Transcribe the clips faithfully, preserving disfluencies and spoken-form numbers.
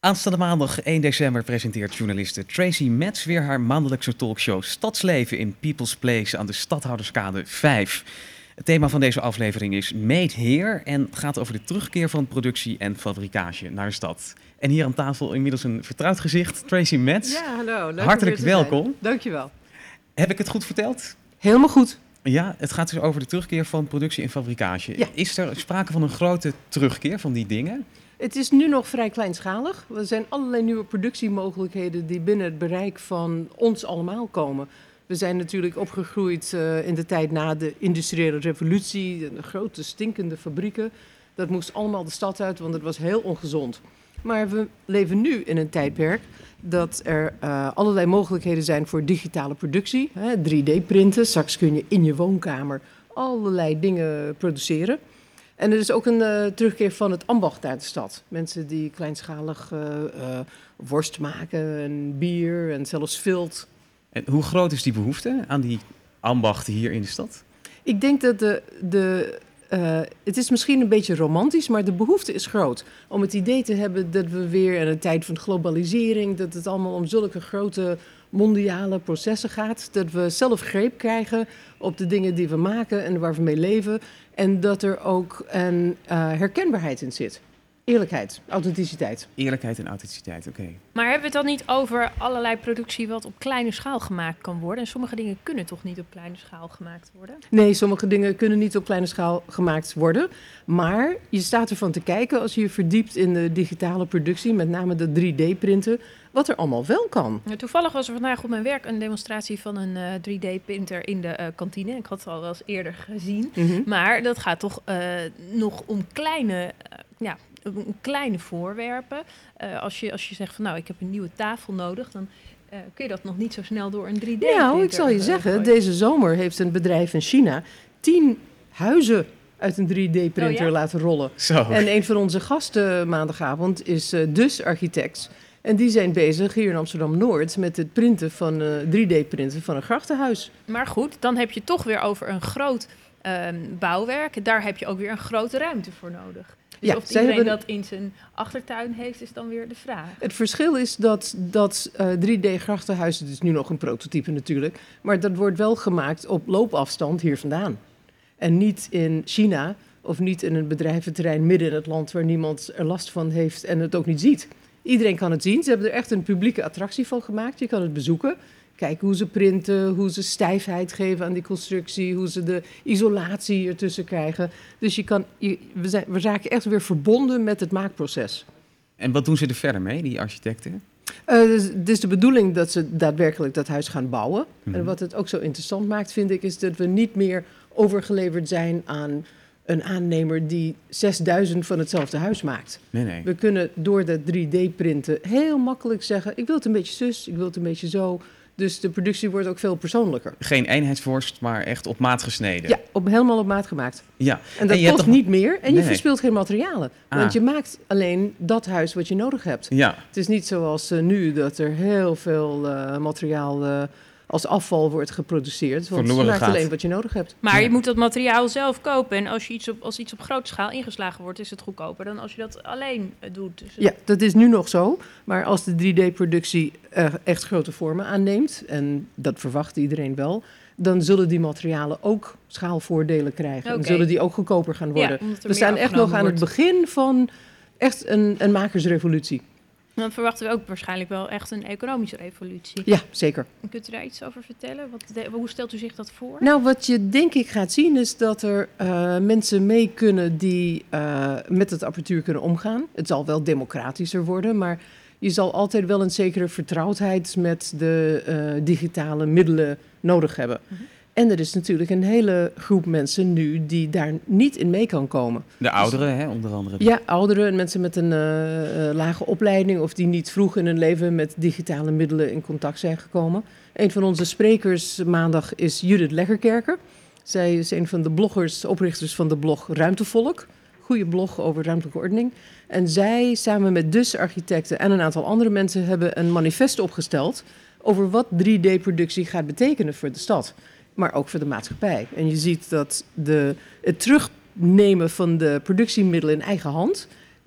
Aanstaande maandag één december presenteert journaliste Tracy Metz weer haar maandelijkse talkshow Stadsleven in People's Place aan de Stadhouderskade vijf. Het thema van deze aflevering is Made Here en gaat over de terugkeer van productie en fabrikage naar de stad. En hier aan tafel inmiddels een vertrouwd gezicht, Tracy Metz. Ja, hallo. Leuk Hartelijk om weer te welkom. zijn. Dankjewel. Heb ik het goed verteld? Helemaal goed. Ja, het gaat dus over de terugkeer van productie en fabrikage. Ja. Is er sprake van een grote terugkeer van die dingen? Het is nu nog vrij kleinschalig. Er zijn allerlei nieuwe productiemogelijkheden die binnen het bereik van ons allemaal komen. We zijn natuurlijk opgegroeid uh, in de tijd na de industriële revolutie, de grote stinkende fabrieken. Dat moest allemaal de stad uit, want het was heel ongezond. Maar we leven nu in een tijdperk dat er uh, allerlei mogelijkheden zijn voor digitale productie. Hè, drie D-printen, straks kun je in je woonkamer allerlei dingen produceren. En er is ook een uh, terugkeer van het ambacht naar de stad. Mensen die kleinschalig uh, uh, worst maken en bier en zelfs vilt. En hoe groot is die behoefte aan die ambachten hier in de stad? Ik denk dat de... de uh, het is misschien een beetje romantisch, maar de behoefte is groot. Om het idee te hebben dat we weer in een tijd van globalisering, dat het allemaal om zulke grote mondiale processen gaat. Dat we zelf greep krijgen op de dingen die we maken en waar we mee leven. En dat er ook een uh, herkenbaarheid in zit. Eerlijkheid, authenticiteit. Eerlijkheid en authenticiteit, oké. Okay. Maar hebben we het dan niet over allerlei productie wat op kleine schaal gemaakt kan worden? En sommige dingen kunnen toch niet op kleine schaal gemaakt worden? Nee, sommige dingen kunnen niet op kleine schaal gemaakt worden. Maar je staat ervan te kijken als je je verdiept in de digitale productie, met name de drie D-printen, wat er allemaal wel kan. Ja, toevallig was er vandaag op mijn werk een demonstratie van een uh, drie D-printer in de uh, kantine. Ik had het al wel eens eerder gezien. Mm-hmm. Maar dat gaat toch uh, nog om kleine... Uh, ja, kleine voorwerpen. Uh, als, je, als je zegt van nou, ik heb een nieuwe tafel nodig, dan uh, kun je dat nog niet zo snel door een drie D-printer. Nou, ik zal je uh, zeggen, gooien. Deze zomer heeft een bedrijf in China tien huizen uit een drie D-printer oh, ja? laten rollen. Zo. En een van onze gasten maandagavond is uh, Dus Architects. En die zijn bezig hier in Amsterdam-Noord met het printen van uh, drie D-printen van een grachtenhuis. Maar goed, dan heb je toch weer over een groot uh, bouwwerk. Daar heb je ook weer een grote ruimte voor nodig. Dus ja, of iedereen hebben... dat in zijn achtertuin heeft, is dan weer de vraag. Het verschil is dat, dat uh, drie D-grachtenhuis, het is nu nog een prototype natuurlijk, maar dat wordt wel gemaakt op loopafstand hier vandaan. En niet in China of niet in een bedrijventerrein midden in het land waar niemand er last van heeft en het ook niet ziet. Iedereen kan het zien. Ze hebben er echt een publieke attractie van gemaakt. Je kan het bezoeken. Kijken hoe ze printen, hoe ze stijfheid geven aan die constructie, hoe ze de isolatie ertussen krijgen. Dus je kan, je, we, zijn, we raken echt weer verbonden met het maakproces. En wat doen ze er verder mee, die architecten? Uh, dus, het is de bedoeling dat ze daadwerkelijk dat huis gaan bouwen. Mm-hmm. En wat het ook zo interessant maakt, vind ik, is dat we niet meer overgeleverd zijn aan een aannemer die zesduizend van hetzelfde huis maakt. Nee, nee. We kunnen door dat drie D-printen heel makkelijk zeggen, ik wil het een beetje zus, ik wil het een beetje zo. Dus de productie wordt ook veel persoonlijker. Geen eenheidsworst, maar echt op maat gesneden. Ja, op, helemaal op maat gemaakt. Ja. En dat en kost toch... niet meer en nee, je verspilt geen materialen. Ah. Want je maakt alleen dat huis wat je nodig hebt. Ja. Het is niet zoals uh, nu dat er heel veel uh, materiaal uh, als afval wordt geproduceerd. Want je maakt gaat. alleen wat je nodig hebt. Maar ja. je moet dat materiaal zelf kopen. En als, je iets op, als iets op grote schaal ingeslagen wordt, is het goedkoper dan als je dat alleen doet. Dus ja, dat is nu nog zo. Maar als de drie D-productie uh, echt grote vormen aanneemt, en dat verwacht iedereen wel, dan zullen die materialen ook schaalvoordelen krijgen. Okay. En zullen die ook goedkoper gaan worden. Ja, we staan echt nog aan wordt. het begin van echt een, een makersrevolutie. Dan verwachten we ook waarschijnlijk wel echt een economische revolutie. Ja, zeker. Kunt u daar iets over vertellen? Wat de, hoe stelt u zich dat voor? Nou, wat je denk ik gaat zien is dat er uh, mensen mee kunnen die uh, met het apparatuur kunnen omgaan. Het zal wel democratischer worden, maar je zal altijd wel een zekere vertrouwdheid met de uh, digitale middelen nodig hebben. Mm-hmm. En er is natuurlijk een hele groep mensen nu die daar niet in mee kan komen. De ouderen, dus, hè, onder andere. Ja, ouderen en mensen met een uh, uh, lage opleiding of die niet vroeg in hun leven met digitale middelen in contact zijn gekomen. Een van onze sprekers maandag is Judith Leggerkerker. Zij is een van de bloggers, oprichters van de blog Ruimtevolk. Goede blog over ruimtelijke ordening. En zij samen met Dus Architecten en een aantal andere mensen hebben een manifest opgesteld over wat drie D-productie gaat betekenen voor de stad. Maar ook voor de maatschappij. En je ziet dat de, het terugnemen van de productiemiddelen in eigen hand,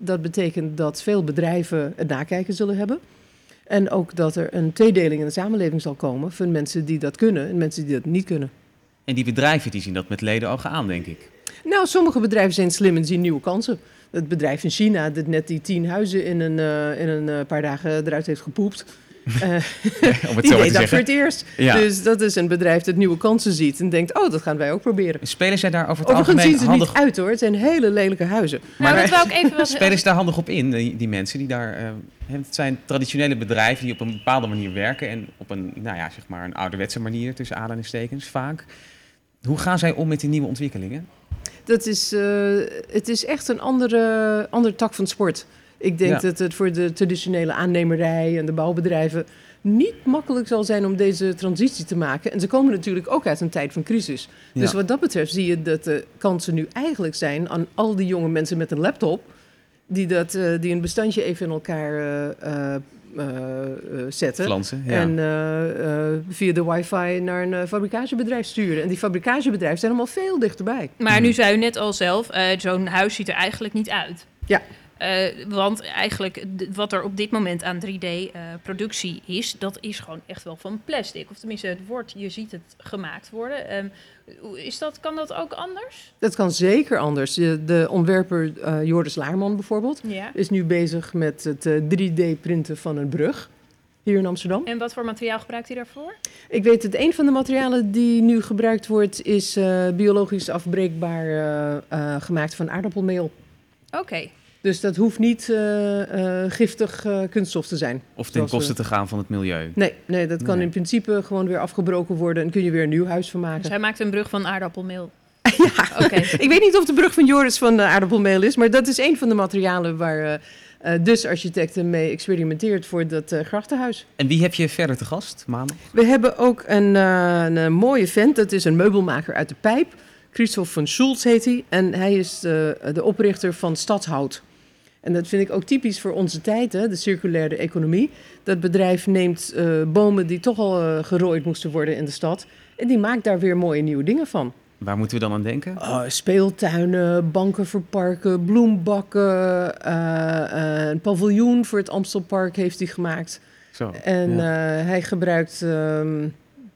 Dat betekent dat veel bedrijven het nakijken zullen hebben. En ook dat er een tweedeling in de samenleving zal komen van mensen die dat kunnen en mensen die dat niet kunnen. En die bedrijven die zien dat met ledenogen aan, denk ik. Nou, sommige bedrijven zijn slim en zien nieuwe kansen. Het bedrijf in China dat net die tien huizen in een, uh, in een uh, paar dagen eruit heeft gepoept. Uh, Om het die zo maar deed te dat voor zeggen. het eerst. Ja. Dus dat is een bedrijf dat nieuwe kansen ziet en denkt, oh, dat gaan wij ook proberen. Spelen zij daar over het Overigens algemeen zien ze handig... niet uit hoor, het zijn hele lelijke huizen. Maar Maar- dat wou ik even wat... Spelen ze daar handig op in, die, die mensen die daar... Uh, het zijn traditionele bedrijven die op een bepaalde manier werken... en op een, nou ja, zeg maar een ouderwetse manier, tussen aanhalingstekens, vaak. Hoe gaan zij om met die nieuwe ontwikkelingen? Dat is, uh, het is echt een andere, andere tak van sport. Ik denk Ja. dat het voor de traditionele aannemerij en de bouwbedrijven niet makkelijk zal zijn om deze transitie te maken. En ze komen natuurlijk ook uit een tijd van crisis. Ja. Dus wat dat betreft zie je dat de kansen nu eigenlijk zijn aan al die jonge mensen met een laptop, die, dat, uh, die een bestandje even in elkaar uh, uh, uh, uh, zetten. Flansen, ja. En uh, uh, via de wifi naar een uh, fabrikagebedrijf sturen. En die fabrikagebedrijven zijn allemaal veel dichterbij. Maar nu zei u net al zelf, uh, zo'n huis ziet er eigenlijk niet uit. Ja. Uh, want eigenlijk d- wat er op dit moment aan drie D-productie uh, is, dat is gewoon echt wel van plastic. Of tenminste, het wordt, je ziet het gemaakt worden. Um, is dat, kan dat ook anders? Dat kan zeker anders. De, de ontwerper uh, Joris Laarman bijvoorbeeld Ja. is nu bezig met het uh, drie D-printen van een brug hier in Amsterdam. En wat voor materiaal gebruikt u daarvoor? Ik weet dat een van de materialen die nu gebruikt wordt is uh, biologisch afbreekbaar uh, uh, gemaakt van aardappelmeel. Oké. Okay. Dus dat hoeft niet uh, uh, giftig uh, kunststof te zijn. Of ten Zoals koste we- te gaan van het milieu. Nee, nee, dat kan Nee. in principe gewoon weer afgebroken worden en kun je weer een nieuw huis van Dus maken. hij maakt een brug van aardappelmeel. Ja, Oké. ik weet niet of de brug van Joris van uh, aardappelmeel is, maar dat is een van de materialen waar uh, uh, dus architecten mee experimenteert voor dat uh, grachtenhuis. En wie heb je verder te gast, maandag? We hebben ook een, uh, een, een mooie vent, dat is een meubelmaker uit de Pijp. Christoph van Schulz heet hij en hij is uh, de oprichter van Stadshout. En dat vind ik ook typisch voor onze tijd, hè, de circulaire economie. Dat bedrijf neemt uh, bomen die toch al uh, gerooid moesten worden in de stad en die maakt daar weer mooie nieuwe dingen van. Waar moeten we dan aan denken? Oh, speeltuinen, banken voor parken, bloembakken, uh, uh, een paviljoen voor het Amstelpark heeft hij gemaakt. Zo, En ja. uh, hij gebruikt, um,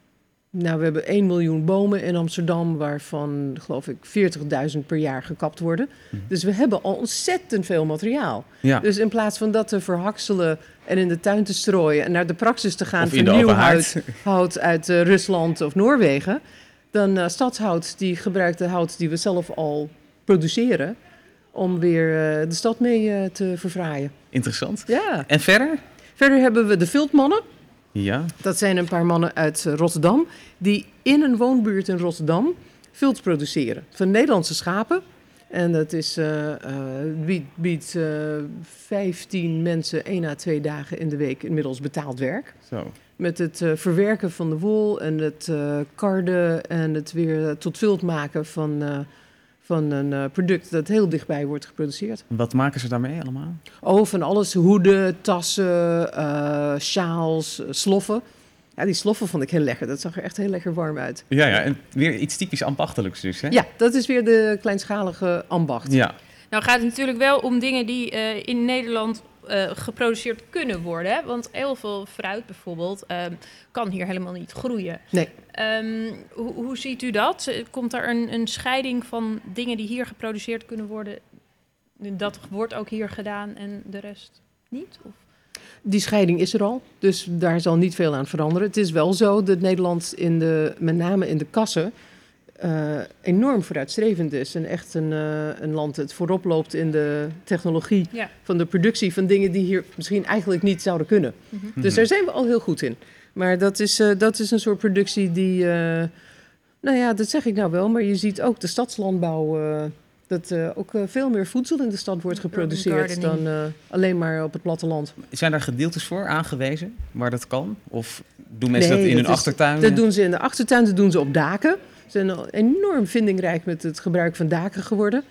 nou we hebben één miljoen bomen in Amsterdam, waarvan geloof ik veertigduizend per jaar gekapt worden. Mhm. Dus we hebben al ontzettend veel materiaal. Ja. Dus in plaats van dat te verhakselen en in de tuin te strooien en naar de praxis te gaan Of van in de nieuw open hout, haard. hout uit uh, Rusland of Noorwegen, dan uh, Stadshout, die gebruikt de hout die we zelf al produceren, om weer uh, de stad mee uh, te verfraaien. Interessant. Ja. En verder? Verder hebben we de Viltmannen. Ja. Dat zijn een paar mannen uit uh, Rotterdam, die in een woonbuurt in Rotterdam vilt produceren. Van Nederlandse schapen. En dat is, uh, uh, biedt, biedt uh, vijftien mensen één à twee dagen in de week inmiddels betaald werk. Zo. Met het uh, verwerken van de wol en het uh, karden en het weer uh, tot vilt maken van, uh, van een uh, product dat heel dichtbij wordt geproduceerd. Wat maken ze daarmee allemaal? Oh, van alles. Hoeden, tassen, uh, sjaals, uh, sloffen. Ja, die sloffen vond ik heel lekker. Dat zag er echt heel lekker warm uit. Ja, ja. En weer iets typisch ambachtelijks dus, hè? Ja, dat is weer de kleinschalige ambacht. Ja. Nou gaat het natuurlijk wel om dingen die uh, in Nederland uh, geproduceerd kunnen worden. Hè? Want heel veel fruit bijvoorbeeld um, kan hier helemaal niet groeien. Nee. Um, hoe, hoe ziet u dat? Komt er een, een scheiding van dingen die hier geproduceerd kunnen worden? Dat wordt ook hier gedaan en de rest niet? Of? Die scheiding is er al, dus daar zal niet veel aan veranderen. Het is wel zo dat Nederland in de, met name in de kassen uh, enorm vooruitstrevend is. En echt een, uh, een land dat voorop loopt in de technologie Ja. van de productie van dingen die hier misschien eigenlijk niet zouden kunnen. Mm-hmm. Dus daar zijn we al heel goed in. Maar dat is, uh, dat is een soort productie die, uh, nou ja, dat zeg ik nou wel, maar je ziet ook de stadslandbouw, uh, dat uh, ook uh, veel meer voedsel in de stad wordt Urban geproduceerd gardening. dan uh, alleen maar op het platteland. Zijn daar gedeeltes voor aangewezen waar dat kan? Of doen mensen Nee, dat in dat hun is- achtertuin? Dat doen ze in de achtertuin, dat doen ze op daken. Ze zijn al enorm vindingrijk met het gebruik van daken geworden.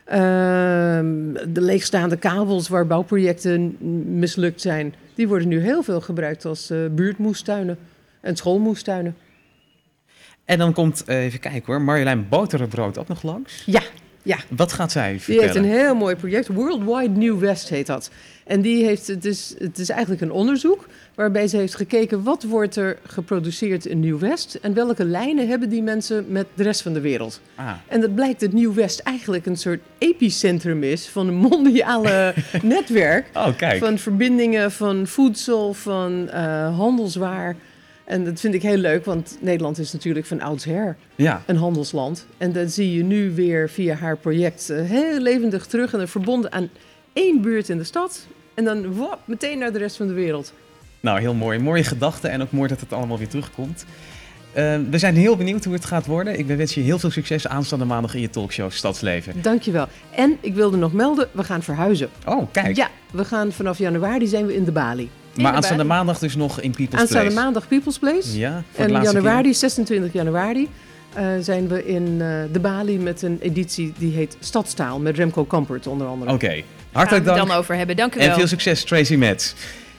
Ehm, de leegstaande kabels waar bouwprojecten n- mislukt zijn, die worden nu heel veel gebruikt als uh, buurtmoestuinen en schoolmoestuinen. En dan komt, uh, even kijken hoor, Marjolein Boterenbrood ook nog langs. Ja, Ja. Wat gaat zij Die vertellen? heeft een heel mooi project. Worldwide New West heet dat. En die heeft, het, is, het is eigenlijk een onderzoek waarbij ze heeft gekeken wat wordt er geproduceerd in Nieuw West en welke lijnen hebben die mensen met de rest van de wereld. Ah. En dat blijkt dat Nieuw West eigenlijk een soort epicentrum is van een mondiale netwerk. Oh, kijk. Van verbindingen van voedsel, van uh, handelswaar. En dat vind ik heel leuk, want Nederland is natuurlijk van oudsher Ja. een handelsland. En dat zie je nu weer via haar project uh, heel levendig terug. En dan verbonden aan één buurt in de stad. En dan wop, meteen naar de rest van de wereld. Nou, heel mooi. Mooie gedachten en ook mooi dat het allemaal weer terugkomt. Uh, we zijn heel benieuwd hoe het gaat worden. Ik wens je heel veel succes aanstaande maandag in je talkshow Stadsleven. Dankjewel. En ik wilde nog melden, we gaan verhuizen. Oh, kijk. Ja, we gaan vanaf januari zijn we in de Bali. Maar aanstaande maandag dus nog in People's Place. Aanstaande maandag People's Place. Ja, voor en de laatste januari, keer. zesentwintig januari, uh, zijn we in uh, de Bali met een editie die heet Stadstaal. Met Remco Kampert onder andere. Oké, okay. Hartelijk Gaan we dank. het dan over hebben. Dank u wel. En veel succes, Tracy Metz.